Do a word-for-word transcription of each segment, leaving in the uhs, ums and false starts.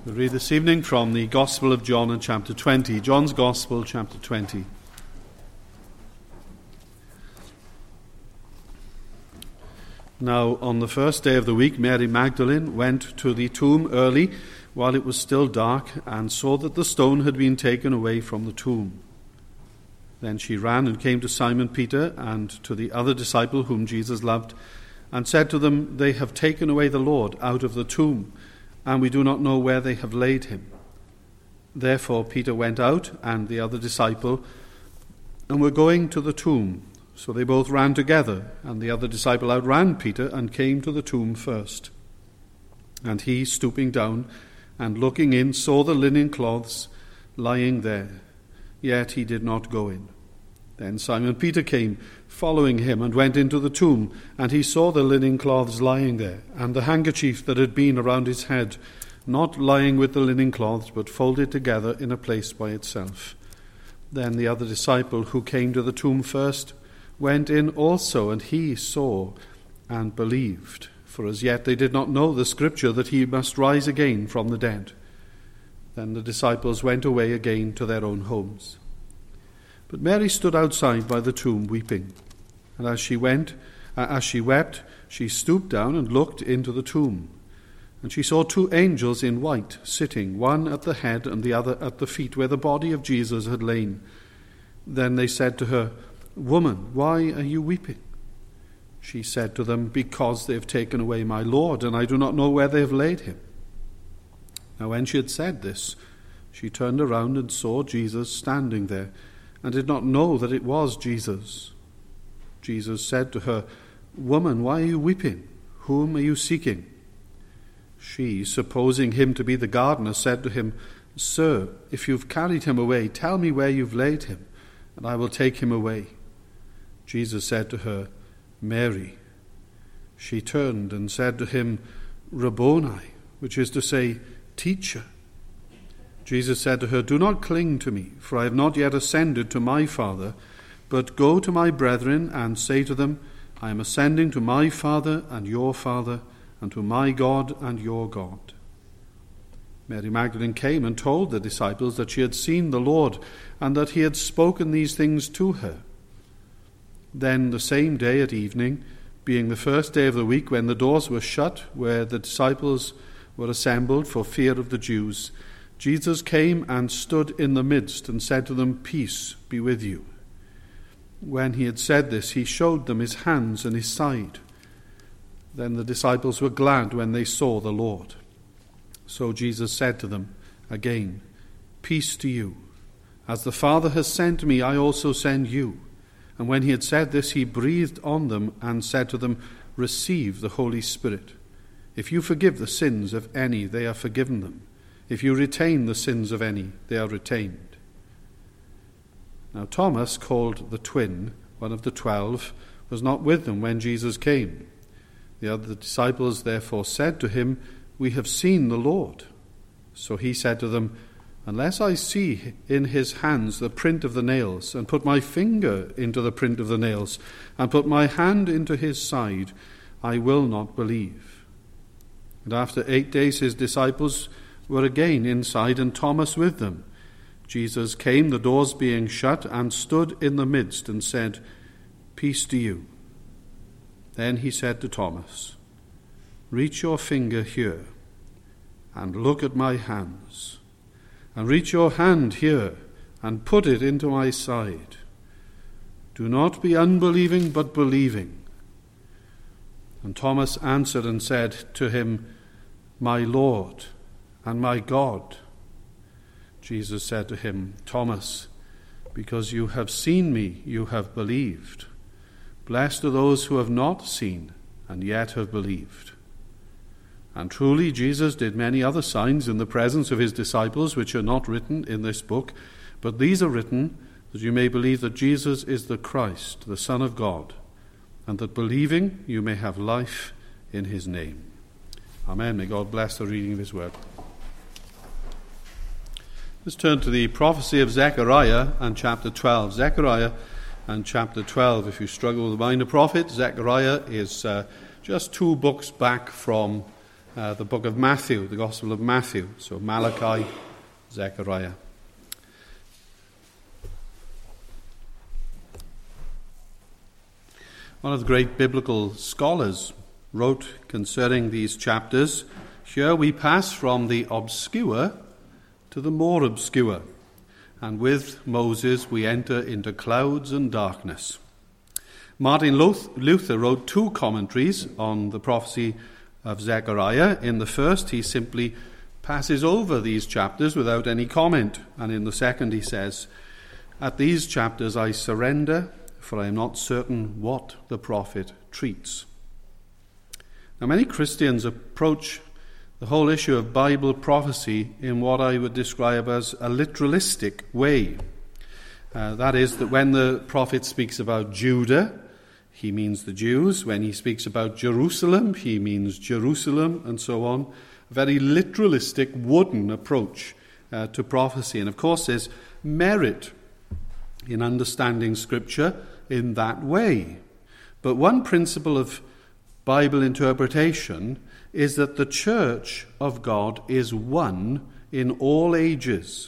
We read this evening from the Gospel of John in chapter twenty. John's Gospel, chapter twenty. Now, on the first day of the week, Mary Magdalene went to the tomb early while it was still dark and saw that the stone had been taken away from the tomb. Then she ran and came to Simon Peter and to the other disciple whom Jesus loved, and said to them, "They have taken away the Lord out of the tomb, and we do not know where they have laid him." Therefore Peter went out, and the other disciple, and were going to the tomb. So they both ran together, and the other disciple outran Peter and came to the tomb first. And he, stooping down and looking in, saw the linen cloths lying there, yet he did not go in. Then Simon Peter came, following him, and went into the tomb, and he saw the linen cloths lying there, and the handkerchief that had been around his head, not lying with the linen cloths, but folded together in a place by itself. Then the other disciple, who came to the tomb first, went in also, and he saw and believed, for as yet they did not know the scripture that he must rise again from the dead. Then the disciples went away again to their own homes. But Mary stood outside by the tomb weeping. And as she went, uh, as she wept, she stooped down and looked into the tomb. And she saw two angels in white sitting, one at the head and the other at the feet, where the body of Jesus had lain. Then they said to her, "Woman, why are you weeping?" She said to them, "Because they have taken away my Lord, and I do not know where they have laid him." Now when she had said this, she turned around and saw Jesus standing there, and did not know that it was Jesus. Jesus said to her, "Woman, why are you weeping? Whom are you seeking?" She, supposing him to be the gardener, said to him, "Sir, if you've carried him away, tell me where you've laid him, and I will take him away." Jesus said to her, "Mary." She turned and said to him, "Rabboni," which is to say, "Teacher." Jesus said to her, "Do not cling to me, for I have not yet ascended to my Father, but go to my brethren and say to them, I am ascending to my Father and your Father, and to my God and your God." Mary Magdalene came and told the disciples that she had seen the Lord, and that he had spoken these things to her. Then the same day at evening, being the first day of the week, when the doors were shut, where the disciples were assembled for fear of the Jews, Jesus came and stood in the midst and said to them, "Peace be with you." When he had said this, he showed them his hands and his side. Then the disciples were glad when they saw the Lord. So Jesus said to them again, "Peace to you. As the Father has sent me, I also send you." And when he had said this, he breathed on them and said to them, "Receive the Holy Spirit. If you forgive the sins of any, they are forgiven them. If you retain the sins of any, they are retained." Now Thomas, called the twin, one of the twelve, was not with them when Jesus came. The other disciples therefore said to him, "We have seen the Lord." So he said to them, "Unless I see in his hands the print of the nails, and put my finger into the print of the nails, and put my hand into his side, I will not believe." And after eight days his disciples were again inside, and Thomas with them. Jesus came, the doors being shut, and stood in the midst, and said, "Peace to you." Then he said to Thomas, "Reach your finger here, and look at my hands. And reach your hand here, and put it into my side. Do not be unbelieving, but believing." And Thomas answered and said to him, "My Lord and my God." Jesus said to him, "Thomas, because you have seen me, you have believed. Blessed are those who have not seen and yet have believed." And truly Jesus did many other signs in the presence of his disciples, which are not written in this book, but these are written that you may believe that Jesus is the Christ, the Son of God, and that believing you may have life in his name. Amen. May God bless the reading of his word. Let's turn to the prophecy of Zechariah and chapter twelve. Zechariah and chapter twelve. If you struggle with the minor prophet, Zechariah is uh, just two books back from uh, the book of Matthew, the Gospel of Matthew. So Malachi, Zechariah. One of the great biblical scholars wrote concerning these chapters, "Here we pass from the obscure to the more obscure, and with Moses we enter into clouds and darkness." Martin Luther wrote two commentaries on the prophecy of Zechariah. In the first, he simply passes over these chapters without any comment, and in the second he says, "At these chapters I surrender, for I am not certain what the prophet treats." Now, many Christians approach the whole issue of Bible prophecy in what I would describe as a literalistic way. Uh, that is, that when the prophet speaks about Judah, he means the Jews. When he speaks about Jerusalem, he means Jerusalem, and so on. A very literalistic, wooden approach uh, to prophecy. And of course, there's merit in understanding Scripture in that way. But one principle of Bible interpretation is that the church of God is one in all ages.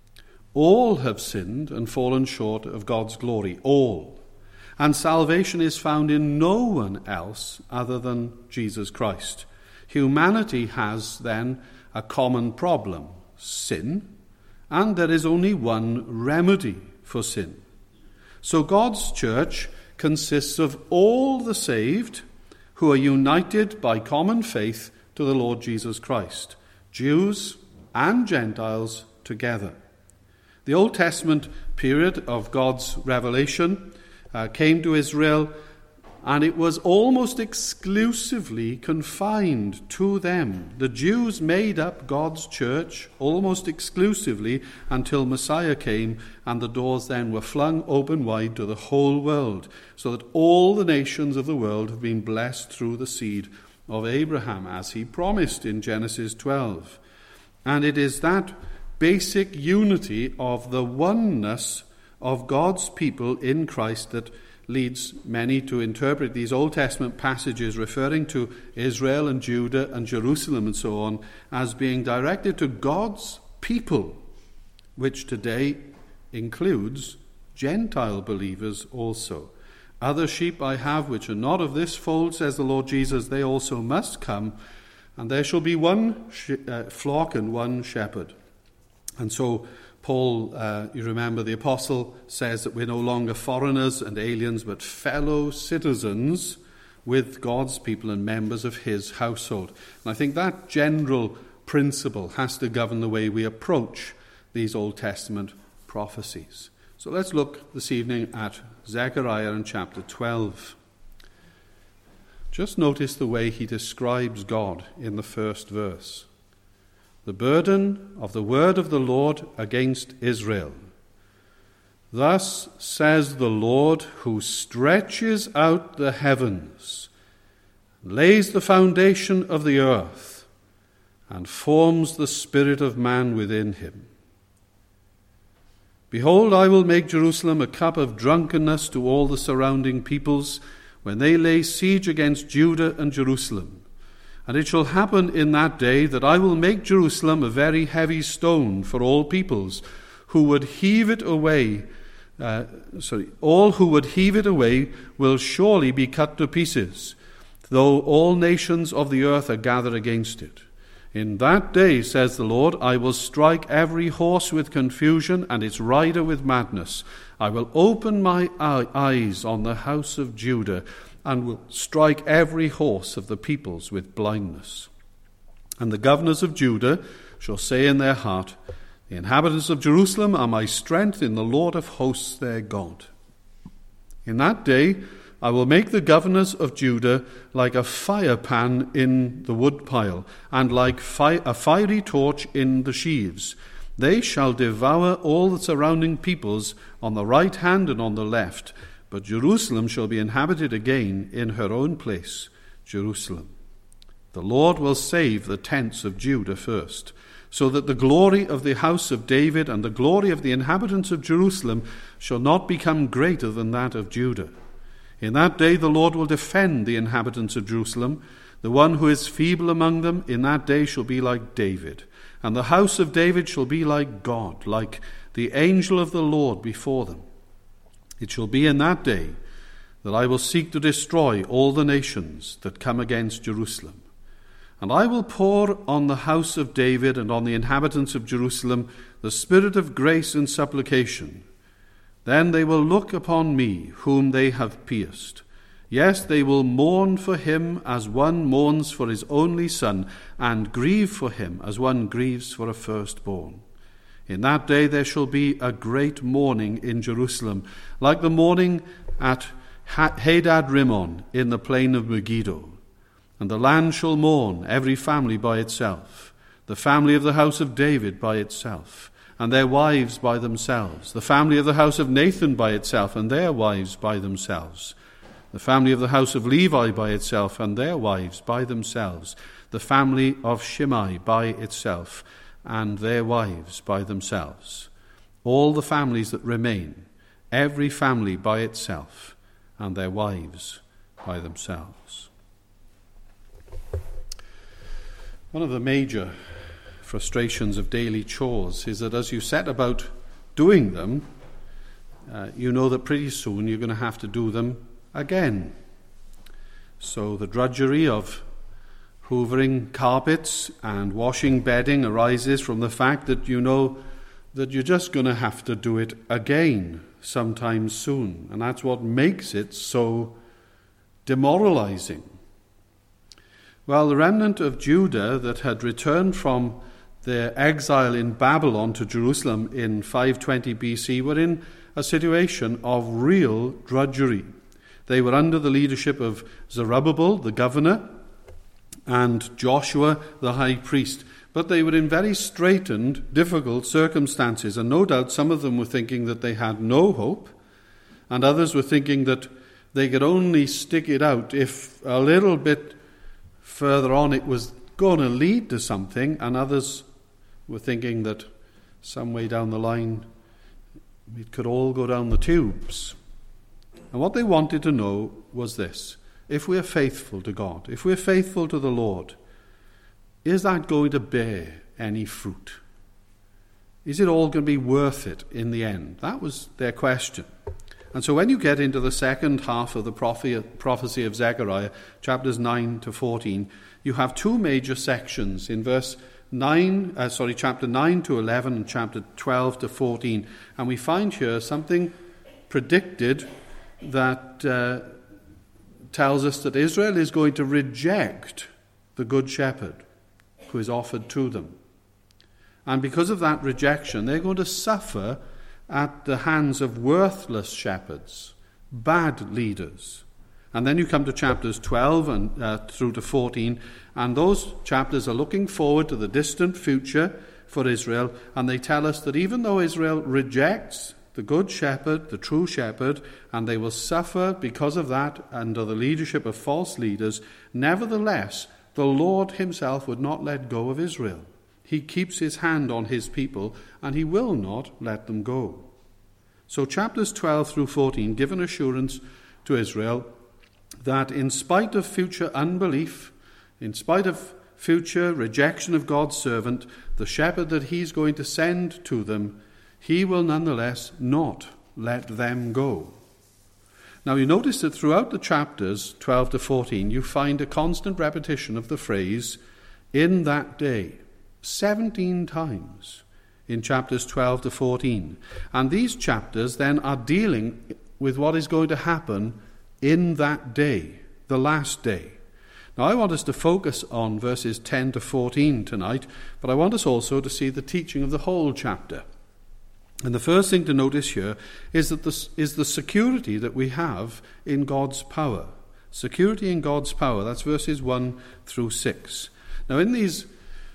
All have sinned and fallen short of God's glory. All. And salvation is found in no one else other than Jesus Christ. Humanity has then a common problem, sin, and there is only one remedy for sin. So God's church consists of all the saved who are united by common faith to the Lord Jesus Christ, Jews and Gentiles together. The Old Testament period of God's revelation uh, came to Israel, and it was almost exclusively confined to them. The Jews made up God's church almost exclusively until Messiah came, and the doors then were flung open wide to the whole world, so that all the nations of the world have been blessed through the seed of Abraham, as he promised in Genesis twelve. And it is that basic unity of the oneness of God's people in Christ that leads many to interpret these Old Testament passages referring to Israel and Judah and Jerusalem and so on as being directed to God's people, which today includes Gentile believers also. "Other sheep I have which are not of this fold, says the Lord Jesus, they also must come, and there shall be one sh- uh, flock and one shepherd." And so Paul, uh, you remember the apostle, says that we're no longer foreigners and aliens, but fellow citizens with God's people and members of his household. And I think that general principle has to govern the way we approach these Old Testament prophecies. So let's look this evening at Zechariah in chapter twelve. Just notice the way he describes God in the first verse. "The burden of the word of the Lord against Israel. Thus says the Lord, who stretches out the heavens, lays the foundation of the earth, and forms the spirit of man within him. Behold, I will make Jerusalem a cup of drunkenness to all the surrounding peoples, when they lay siege against Judah and Jerusalem. And it shall happen in that day that I will make Jerusalem a very heavy stone for all peoples, who would heave it away. Uh, sorry, all who would heave it away will surely be cut to pieces, though all nations of the earth are gathered against it. In that day, says the Lord, I will strike every horse with confusion and its rider with madness. I will open my eyes on the house of Judah, and will strike every horse of the peoples with blindness. And the governors of Judah shall say in their heart, the inhabitants of Jerusalem are my strength in the Lord of hosts their God. In that day I will make the governors of Judah like a fire pan in the woodpile, and like fi- a fiery torch in the sheaves. They shall devour all the surrounding peoples on the right hand and on the left, but Jerusalem shall be inhabited again in her own place, Jerusalem. The Lord will save the tents of Judah first, so that the glory of the house of David and the glory of the inhabitants of Jerusalem shall not become greater than that of Judah. In that day the Lord will defend the inhabitants of Jerusalem. The one who is feeble among them in that day shall be like David, and the house of David shall be like God, like the angel of the Lord before them. It shall be in that day that I will seek to destroy all the nations that come against Jerusalem. And I will pour on the house of David and on the inhabitants of Jerusalem the spirit of grace and supplication. Then they will look upon me, whom they have pierced. Yes, they will mourn for him as one mourns for his only son, and grieve for him as one grieves for a firstborn. In that day there shall be a great mourning in Jerusalem, like the mourning at Hadad Rimmon in the plain of Megiddo. And the land shall mourn, every family by itself, the family of the house of David by itself, and their wives by themselves, the family of the house of Nathan by itself, and their wives by themselves, the family of the house of Levi by itself, and their wives by themselves, the family of Shimei by itself, and their wives by themselves. All the families that remain, every family by itself, and their wives by themselves. One of the major frustrations of daily chores is that as you set about doing them, uh, you know that pretty soon you're going to have to do them again. So the drudgery of hoovering carpets and washing bedding arises from the fact that you know that you're just going to have to do it again sometime soon. And that's what makes it so demoralizing. Well, the remnant of Judah that had returned from their exile in Babylon to Jerusalem in five twenty B C were in a situation of real drudgery. They were under the leadership of Zerubbabel, the governor, and Joshua, the high priest. But they were in very straitened, difficult circumstances, and no doubt some of them were thinking that they had no hope, and others were thinking that they could only stick it out if a little bit further on it was going to lead to something, and others were thinking that some way down the line it could all go down the tubes. And what they wanted to know was this: if we're faithful to God, if we're faithful to the Lord, is that going to bear any fruit? Is it all going to be worth it in the end? That was their question. And so when you get into the second half of the prophecy of Zechariah, chapters nine to fourteen, you have two major sections in verse nine, uh, sorry, chapter nine to eleven and chapter twelve to fourteen. And we find here something predicted that uh, tells us that Israel is going to reject the Good Shepherd who is offered to them. And because of that rejection, they're going to suffer at the hands of worthless shepherds, bad leaders. And then you come to chapters twelve and uh, through to fourteen, and those chapters are looking forward to the distant future for Israel, and they tell us that even though Israel rejects the good shepherd, the true shepherd, and they will suffer because of that under the leadership of false leaders, nevertheless, the Lord himself would not let go of Israel. He keeps his hand on his people, and he will not let them go. So chapters twelve through fourteen give an assurance to Israel that in spite of future unbelief, in spite of future rejection of God's servant, the shepherd that he's going to send to them, he will nonetheless not let them go. Now you notice that throughout the chapters twelve to fourteen, you find a constant repetition of the phrase, "in that day," seventeen times in chapters twelve to fourteen. And these chapters then are dealing with what is going to happen in that day, the last day. Now I want us to focus on verses ten to fourteen tonight, but I want us also to see the teaching of the whole chapter. And the first thing to notice here is that this is the security that we have in God's power. Security in God's power. That's verses one through six. Now in these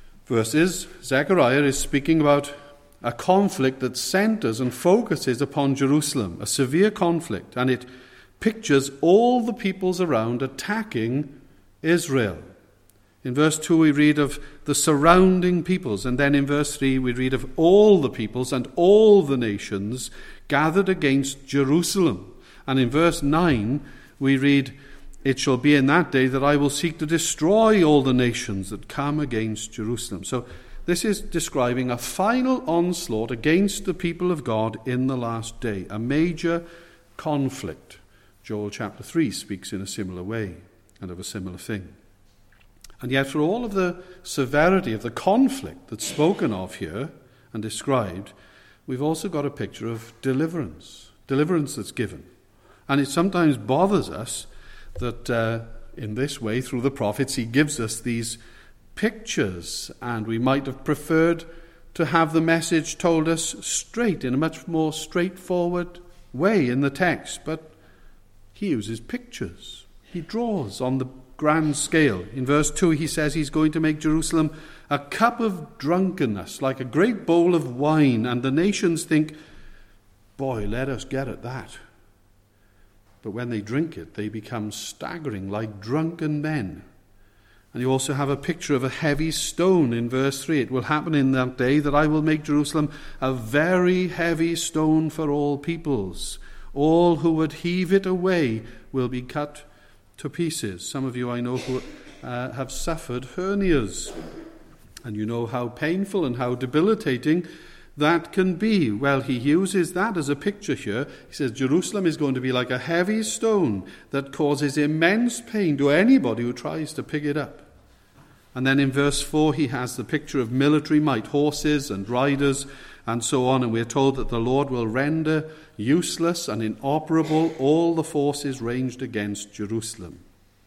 verses, Zechariah is speaking about a conflict that centers and focuses upon Jerusalem, a severe conflict, and it pictures all the peoples around attacking Israel. In verse two we read of the surrounding peoples, and then in verse three we read of all the peoples and all the nations gathered against Jerusalem. And in verse nine we read it shall be in that day that I will seek to destroy all the nations that come against Jerusalem. So this is describing a final onslaught against the people of God in the last day, a major conflict. Joel chapter three speaks in a similar way and of a similar thing. And yet for all of the severity of the conflict that's spoken of here and described, we've also got a picture of deliverance, deliverance that's given. And it sometimes bothers us that uh, in this way, through the prophets, he gives us these pictures, and we might have preferred to have the message told us straight, in a much more straightforward way in the text. But he uses pictures. He draws on the grand scale. In verse two, he says he's going to make Jerusalem a cup of drunkenness, like a great bowl of wine, and the nations think, boy, let us get at that. But when they drink it, they become staggering, like drunken men. And you also have a picture of a heavy stone in verse three. It will happen in that day that I will make Jerusalem a very heavy stone for all peoples. All who would heave it away will be cut to pieces. Some of you I know who uh, have suffered hernias. And you know how painful and how debilitating that can be. Well, he uses that as a picture here. He says Jerusalem is going to be like a heavy stone that causes immense pain to anybody who tries to pick it up. And then in verse four, he has the picture of military might, horses and riders and so on. And we're told that the Lord will render useless and inoperable all the forces ranged against Jerusalem.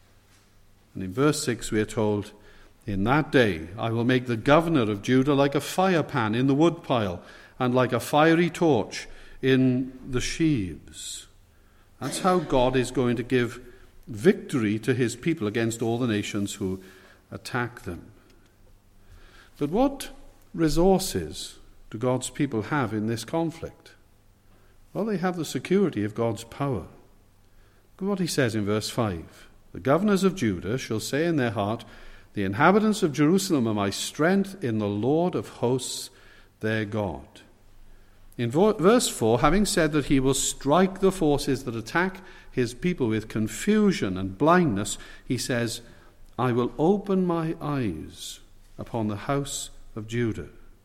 And in verse six, we're told, in that day I will make the governor of Judah like a fire pan in the woodpile, and like a fiery torch in the sheaves. That's how God is going to give victory to his people against all the nations who attack them. But what resources do God's people have in this conflict? Well, they have the security of God's power. Look at what he says in verse five. The governors of Judah shall say in their heart, the inhabitants of Jerusalem are my strength in the Lord of hosts, their God. In verse four, having said that he will strike the forces that attack his people with confusion and blindness, he says, I will open my eyes upon the house of Judah.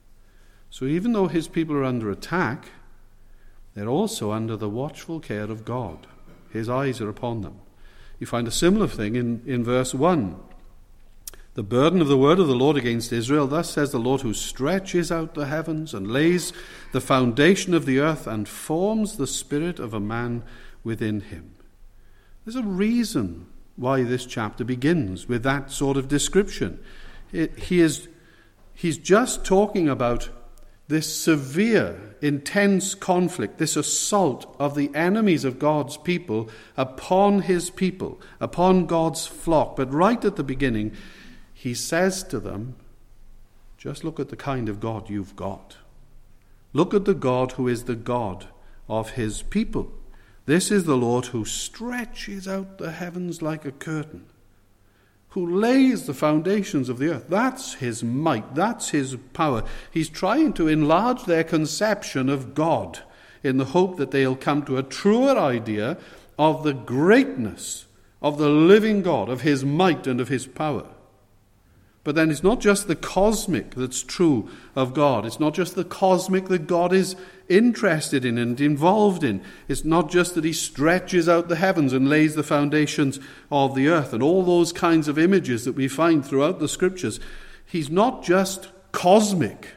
So even though his people are under attack, they're also under the watchful care of God. His eyes are upon them. You find a similar thing in, in verse one. The burden of the word of the Lord against Israel, thus says the Lord, who stretches out the heavens and lays the foundation of the earth and forms the spirit of a man within him. There's a reason why this chapter begins with that sort of description. It, he is, he's just talking about this severe, intense conflict, this assault of the enemies of God's people upon his people, upon God's flock. But right at the beginning, he says to them, just look at the kind of God you've got. Look at the God who is the God of his people. This is the Lord who stretches out the heavens like a curtain, who lays the foundations of the earth. That's his might. That's his power. He's trying to enlarge their conception of God in the hope that they'll come to a truer idea of the greatness of the living God, of his might and of his power. But then it's not just the cosmic that's true of God. It's not just the cosmic that God is interested in and involved in. It's not just that he stretches out the heavens and lays the foundations of the earth and all those kinds of images that we find throughout the scriptures. He's not just cosmic,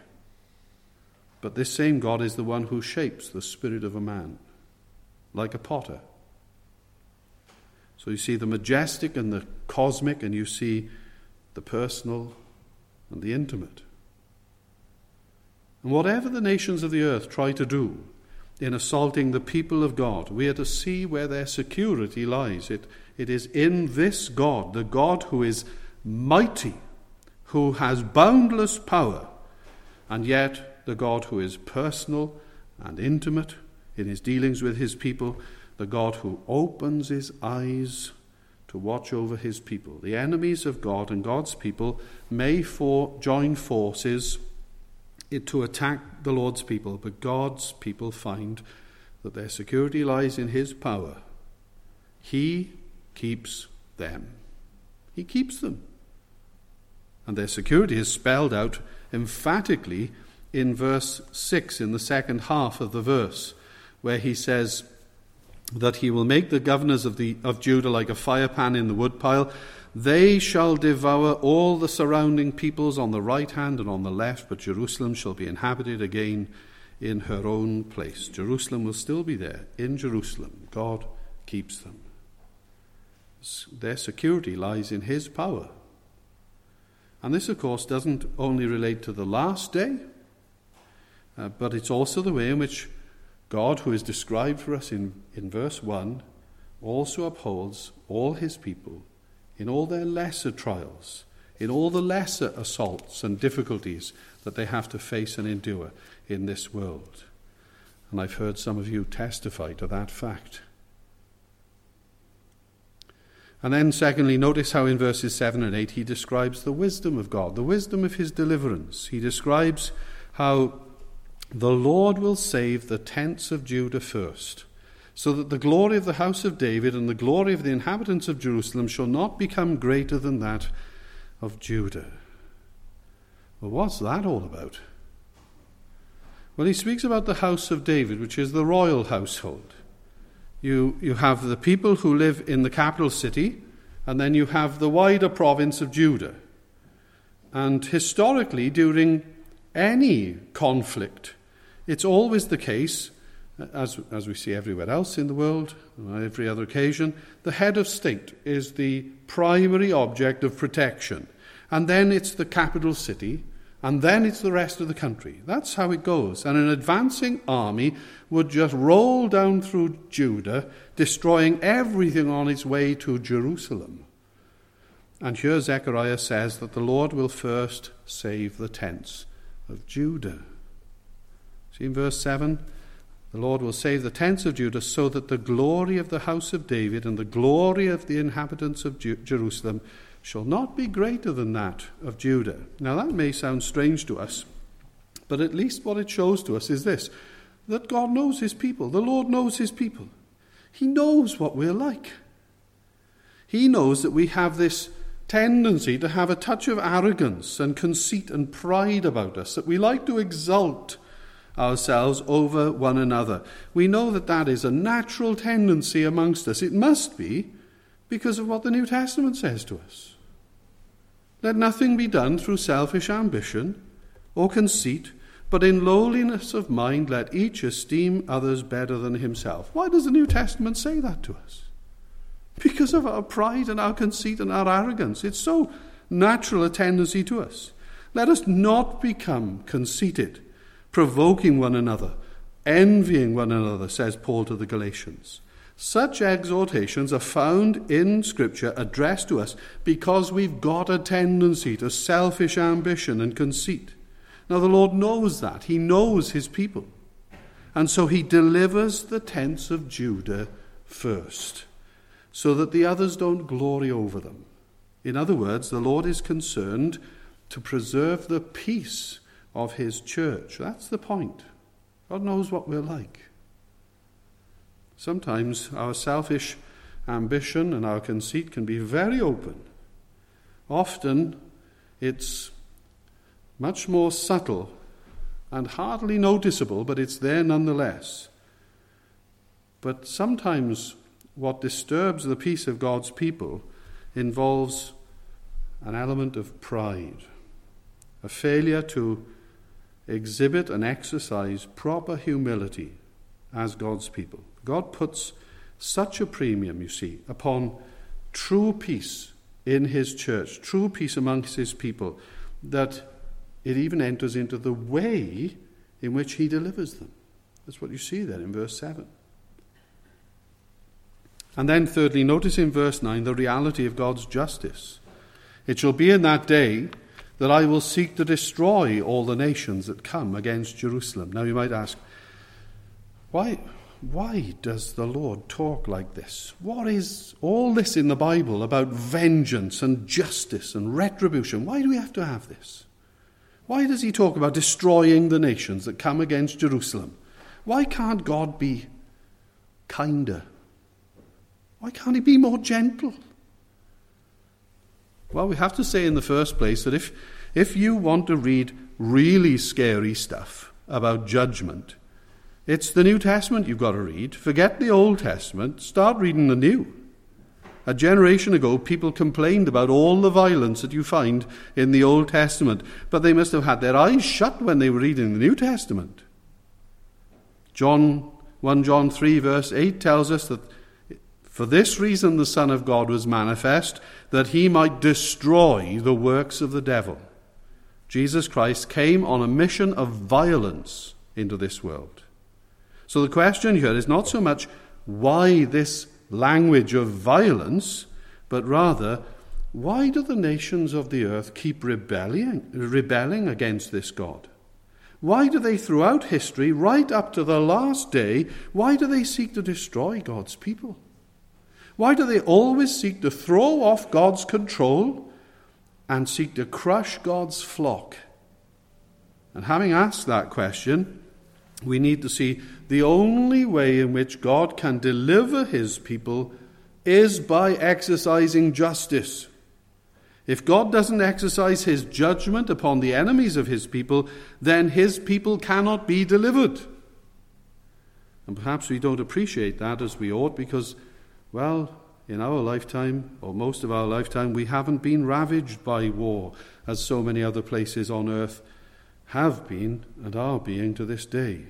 but this same God is the one who shapes the spirit of a man, like a potter. So you see the majestic and the cosmic, and you see the personal and the intimate. And whatever the nations of the earth try to do in assaulting the people of God, we are to see where their security lies. It, it is in this God, the God who is mighty, who has boundless power, and yet the God who is personal and intimate in his dealings with his people, the God who opens his eyes to watch over his people. The enemies of God and God's people may for, join forces to attack the Lord's people, but God's people find that their security lies in his power. He keeps them. He keeps them. And their security is spelled out emphatically in verse six, in the second half of the verse, where he says that he will make the governors of, the, of Judah like a firepan in the woodpile. They shall devour all the surrounding peoples on the right hand and on the left, but Jerusalem shall be inhabited again in her own place. Jerusalem will still be there. In Jerusalem, God keeps them. Their security lies in his power. And this, of course, doesn't only relate to the last day, uh, but it's also the way in which God, who is described for us in, in verse one, also upholds all his people in all their lesser trials, in all the lesser assaults and difficulties that they have to face and endure in this world. And I've heard some of you testify to that fact. And then secondly, notice how in verses seven and eight he describes the wisdom of God, the wisdom of his deliverance. He describes how the Lord will save the tents of Judah first, so that the glory of the house of David and the glory of the inhabitants of Jerusalem shall not become greater than that of Judah. Well, what's that all about? Well, he speaks about the house of David, which is the royal household. You, you have the people who live in the capital city, and then you have the wider province of Judah. And historically, during any conflict, it's always the case, as, as we see everywhere else in the world, on every other occasion, the head of state is the primary object of protection. And then it's the capital city, and then it's the rest of the country. That's how it goes. And an advancing army would just roll down through Judah, destroying everything on its way to Jerusalem. And here Zechariah says that the Lord will first save the tents of Judah. See in verse seven, the Lord will save the tents of Judah so that the glory of the house of David and the glory of the inhabitants of Ju- Jerusalem shall not be greater than that of Judah. Now that may sound strange to us, but at least what it shows to us is this, that God knows his people. The Lord knows his people. He knows what we're like. He knows that we have this tendency to have a touch of arrogance and conceit and pride about us, that we like to exalt ourselves over one another. We know that that is a natural tendency amongst us. It must be because of what the New Testament says to us. Let nothing be done through selfish ambition or conceit, but in lowliness of mind let each esteem others better than himself. Why does the New Testament say that to us? Because of our pride and our conceit and our arrogance. It's so natural a tendency to us. Let us not become conceited, provoking one another, envying one another, says Paul to the Galatians. Such exhortations are found in Scripture addressed to us because we've got a tendency to selfish ambition and conceit. Now the Lord knows that. He knows his people. And so he delivers the tents of Judah first, so that the others don't glory over them. In other words, the Lord is concerned to preserve the peace of his church. That's the point. God knows what we're like. Sometimes our selfish ambition and our conceit can be very open. Often it's much more subtle and hardly noticeable, but it's there nonetheless. But sometimes what disturbs the peace of God's people involves an element of pride, a failure to exhibit and exercise proper humility as God's people. God puts such a premium, you see, upon true peace in his church, true peace amongst his people, that it even enters into the way in which he delivers them. That's what you see there in verse seven. And then thirdly, notice in verse nine the reality of God's justice. It shall be in that day that I will seek to destroy all the nations that come against Jerusalem. Now you might ask, why, why does the Lord talk like this? What is all this in the Bible about vengeance and justice and retribution? Why do we have to have this? Why does he talk about destroying the nations that come against Jerusalem? Why can't God be kinder? Why can't he be more gentle? Well, we have to say in the first place that if, if you want to read really scary stuff about judgment, it's the New Testament you've got to read. Forget the Old Testament. Start reading the New. A generation ago, people complained about all the violence that you find in the Old Testament, but they must have had their eyes shut when they were reading the New Testament. John, First John three verse eight tells us that for this reason the Son of God was manifest, that he might destroy the works of the devil. Jesus Christ came on a mission of violence into this world. So the question here is not so much why this language of violence, but rather, why do the nations of the earth keep rebelling, rebelling against this God? Why do they, throughout history, right up to the last day, why do they seek to destroy God's people? Why do they always seek to throw off God's control and seek to crush God's flock? And having asked that question, we need to see the only way in which God can deliver his people is by exercising justice. If God doesn't exercise his judgment upon the enemies of his people, then his people cannot be delivered. And perhaps we don't appreciate that as we ought because, well, in our lifetime, or most of our lifetime, we haven't been ravaged by war as so many other places on earth have been and are being to this day.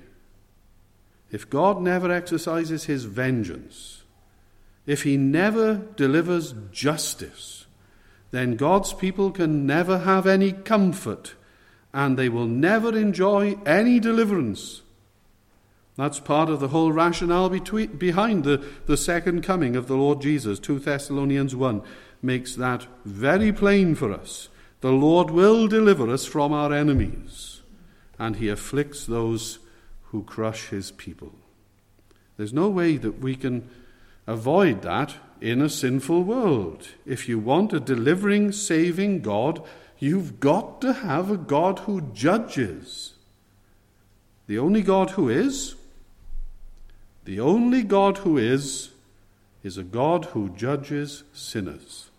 If God never exercises his vengeance, if he never delivers justice, then God's people can never have any comfort and they will never enjoy any deliverance. That's part of the whole rationale between, behind the, the second coming of the Lord Jesus. Second Thessalonians one makes that very plain for us. The Lord will deliver us from our enemies, and he afflicts those who crush his people. There's no way that we can avoid that in a sinful world. If you want a delivering, saving God, you've got to have a God who judges. The only God who is, the only God who is, is a God who judges sinners.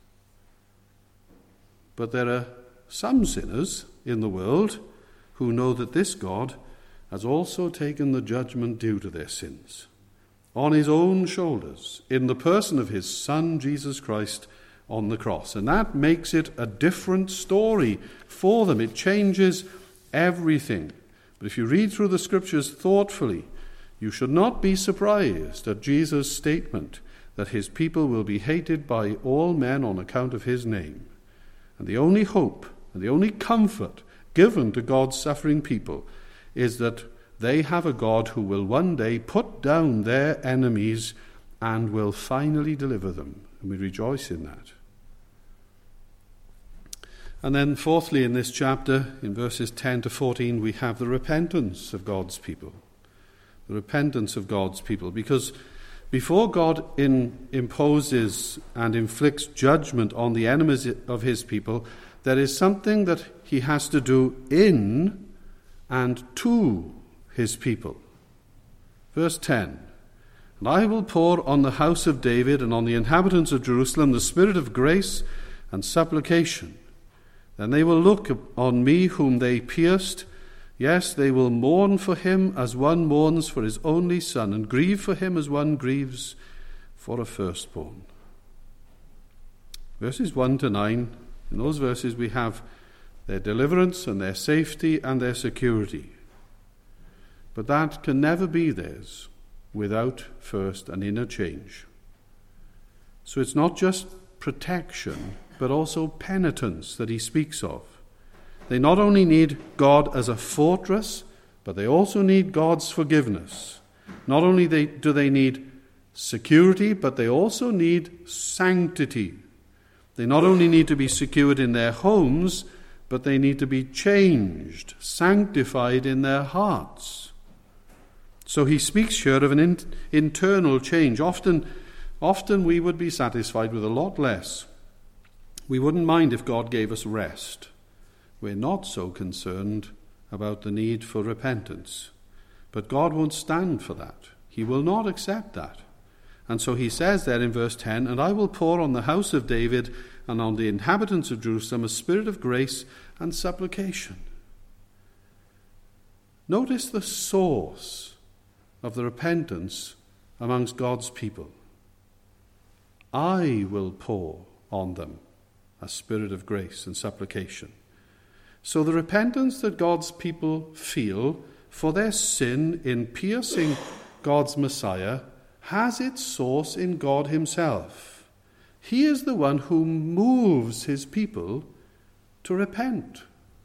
But there are some sinners in the world who know that this God has also taken the judgment due to their sins on his own shoulders in the person of his Son, Jesus Christ, on the cross. And that makes it a different story for them. It changes everything. But if you read through the scriptures thoughtfully, you should not be surprised at Jesus' statement that his people will be hated by all men on account of his name. And the only hope and the only comfort given to God's suffering people is that they have a God who will one day put down their enemies and will finally deliver them. And we rejoice in that. And then fourthly, in this chapter, in verses ten to fourteen, we have the repentance of God's people. The repentance of God's people. Because before God in, imposes and inflicts judgment on the enemies of his people, there is something that he has to do in and to his people. Verse ten, "And I will pour on the house of David and on the inhabitants of Jerusalem the spirit of grace and supplication. Then they will look on me whom they pierced. Yes, they will mourn for him as one mourns for his only son, and grieve for him as one grieves for a firstborn." Verses one to nine, in those verses we have their deliverance and their safety and their security. But that can never be theirs without first an inner change. So it's not just protection, but also penitence that he speaks of. They not only need God as a fortress, but they also need God's forgiveness. Not only they, do they need security, but they also need sanctity. They not only need to be secured in their homes, but they need to be changed, sanctified in their hearts. So he speaks here of an in, internal change. Often, often we would be satisfied with a lot less. We wouldn't mind if God gave us rest. We're not so concerned about the need for repentance. But God won't stand for that. He will not accept that. And so he says there in verse ten, "And I will pour on the house of David and on the inhabitants of Jerusalem a spirit of grace and supplication." Notice the source of the repentance amongst God's people. I will pour on them a spirit of grace and supplication. So the repentance that God's people feel for their sin in piercing God's Messiah has its source in God himself. He is the one who moves his people to repent.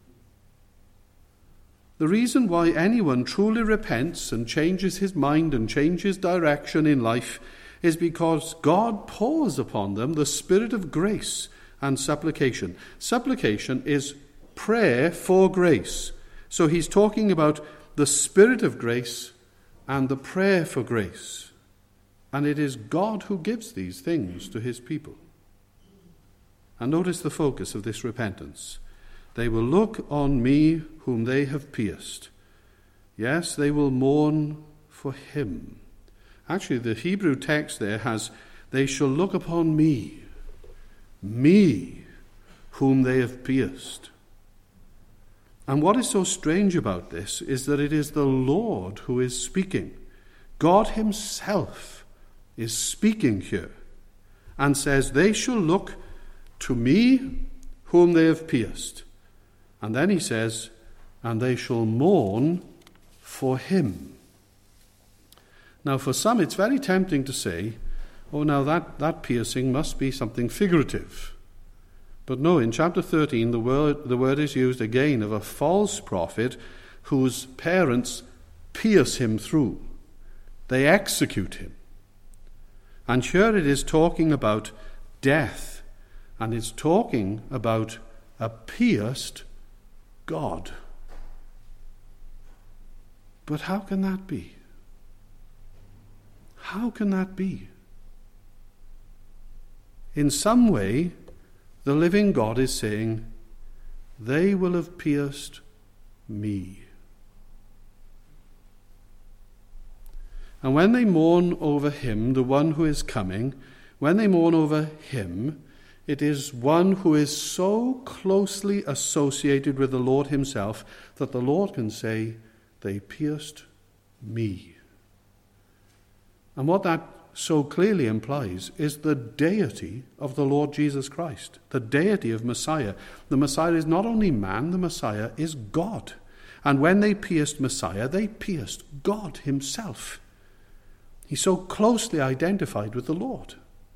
The reason why anyone truly repents and changes his mind and changes direction in life is because God pours upon them the spirit of grace and supplication. Supplication is prayer for grace. So he's talking about the spirit of grace and the prayer for grace. And it is God who gives these things to his people. And notice the focus of this repentance. They will look on me whom they have pierced. Yes, they will mourn for him. Actually, the Hebrew text there has, they shall look upon me, me whom they have pierced. And what is so strange about this is that it is the Lord who is speaking. God himself is speaking here and says, they shall look to me whom they have pierced. And then he says, and they shall mourn for him. Now for some it's very tempting to say, oh now that, that piercing must be something figurative. But no, in chapter thirteen the word, the word is used again of a false prophet whose parents pierce him through. They execute him. And here it is talking about death, and it's talking about a pierced God. But how can that be? How can that be? In some way, the living God is saying, they will have pierced me. And when they mourn over him, the one who is coming, when they mourn over him, it is one who is so closely associated with the Lord himself that the Lord can say, they pierced me. And what that so clearly implies is the deity of the Lord Jesus Christ, the deity of Messiah. The Messiah is not only man, the Messiah is God. And when they pierced Messiah, they pierced God himself. He's so closely identified with the Lord.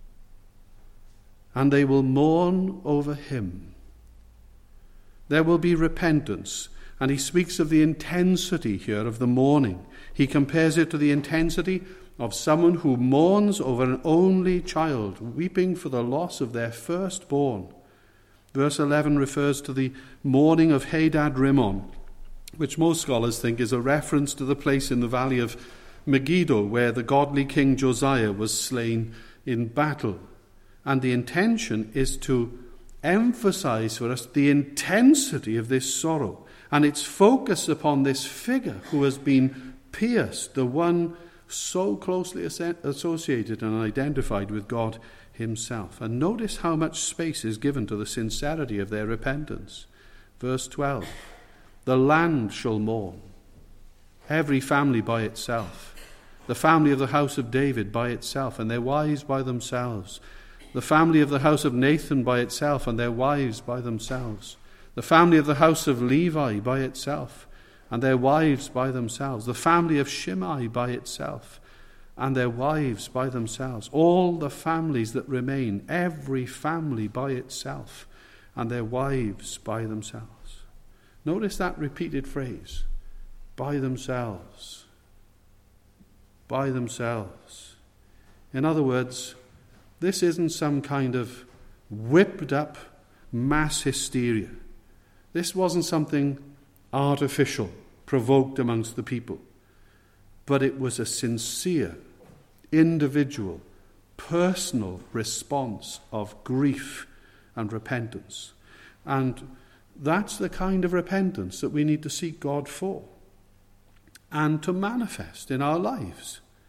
And they will mourn over him. There will be repentance. And he speaks of the intensity here of the mourning. He compares it to the intensity of someone who mourns over an only child, weeping for the loss of their firstborn. Verse eleven refers to the mourning of Hadad Rimmon, which most scholars think is a reference to the place in the valley of Megiddo where the godly king Josiah was slain in battle. And the intention is to emphasize for us the intensity of this sorrow and its focus upon this figure who has been pierced, the one so closely associated and identified with God himself. And notice how much space is given to the sincerity of their repentance. Verse twelve, the land shall mourn, every family by itself, the family of the house of David by itself, and their wives by themselves, the family of the house of Nathan by itself, and their wives by themselves, the family of the house of Levi by itself, and their wives by themselves, the family of Shimei by itself, and their wives by themselves, all the families that remain, every family by itself, and their wives by themselves. Notice that repeated phrase, by themselves, by themselves. In other words, this isn't some kind of whipped up mass hysteria. This wasn't something artificial, provoked amongst the people. But it was a sincere, individual, personal response of grief and repentance. And that's the kind of repentance that we need to seek God for and to manifest in our lives.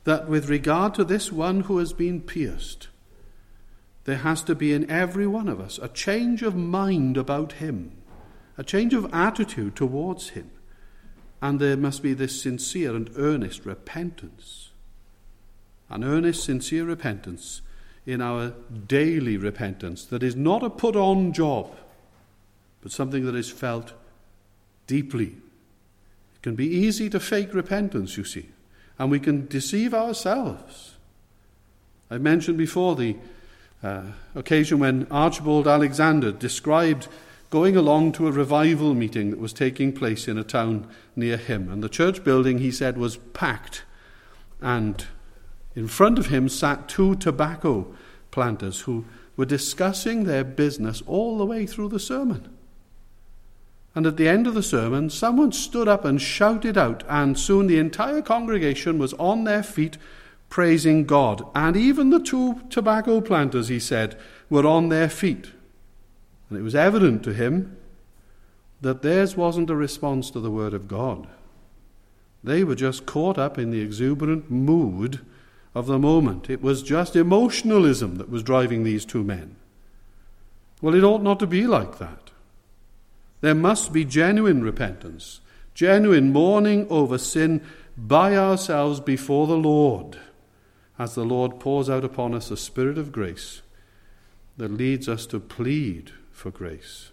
that with regard to this one who has been pierced, there has to be in every one of us a change of mind about him, a change of attitude towards him, and there must be this sincere and earnest repentance, an earnest, sincere repentance in our daily repentance that is not a put-on job, but something that is felt deeply. It can be easy to fake repentance, you see, and we can deceive ourselves. I mentioned before the uh, occasion when Archibald Alexander described going along to a revival meeting that was taking place in a town near him, and the church building, he said, was packed, and in front of him sat two tobacco planters who were discussing their business all the way through the sermon. And at the end of the sermon, someone stood up and shouted out, and soon the entire congregation was on their feet praising God. And even the two tobacco planters, he said, were on their feet. And it was evident to him that theirs wasn't a response to the word of God. They were just caught up in the exuberant mood of the moment. It was just emotionalism that was driving these two men. Well, it ought not to be like that. There must be genuine repentance, genuine mourning over sin by ourselves before the Lord, as the Lord pours out upon us a spirit of grace that leads us to plead for grace.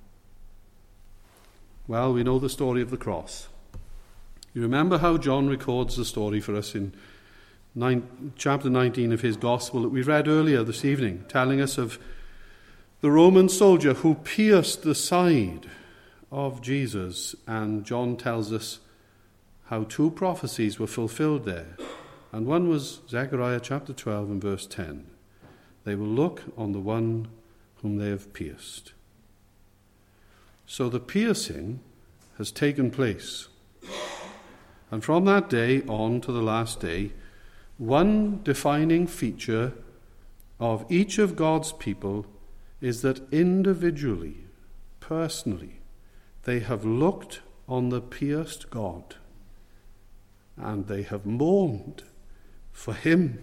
Well, we know the story of the cross. You remember how John records the story for us in nine, chapter nineteen of his Gospel that we read earlier this evening, telling us of the Roman soldier who pierced the side of Jesus, and John tells us how two prophecies were fulfilled there. And one was Zechariah chapter twelve and verse ten. They will look on the one whom they have pierced. So the piercing has taken place. And from that day on to the last day, one defining feature of each of God's people is that individually, personally, they have looked on the pierced God, and they have mourned for him.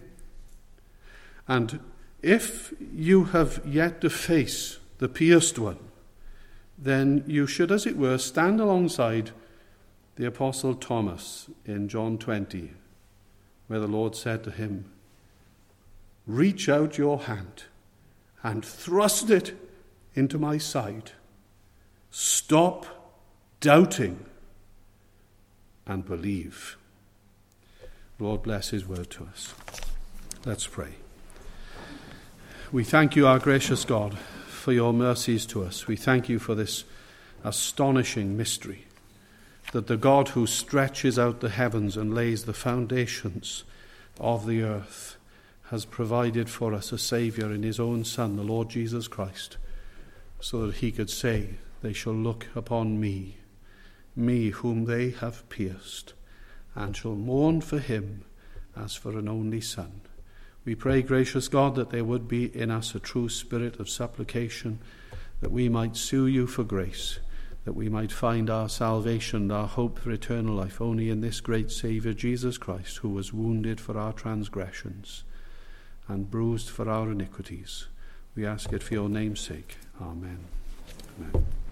And if you have yet to face the pierced one, then you should, as it were, stand alongside the Apostle Thomas in John twenty, where the Lord said to him, "Reach out your hand and thrust it into my side. Stop doubting and believe." Lord, bless his word to us. Let's pray. We thank you, our gracious God, for your mercies to us. We thank you for this astonishing mystery, that the God who stretches out the heavens and lays the foundations of the earth has provided for us a Saviour in his own Son, the Lord Jesus Christ, so that he could say, "They shall look upon me, me whom they have pierced, and shall mourn for him as for an only son." We pray, gracious God, that there would be in us a true spirit of supplication, that we might sue you for grace, that we might find our salvation, our hope for eternal life, only in this great Saviour, Jesus Christ, who was wounded for our transgressions and bruised for our iniquities. We ask it for your name's sake. Amen. Amen.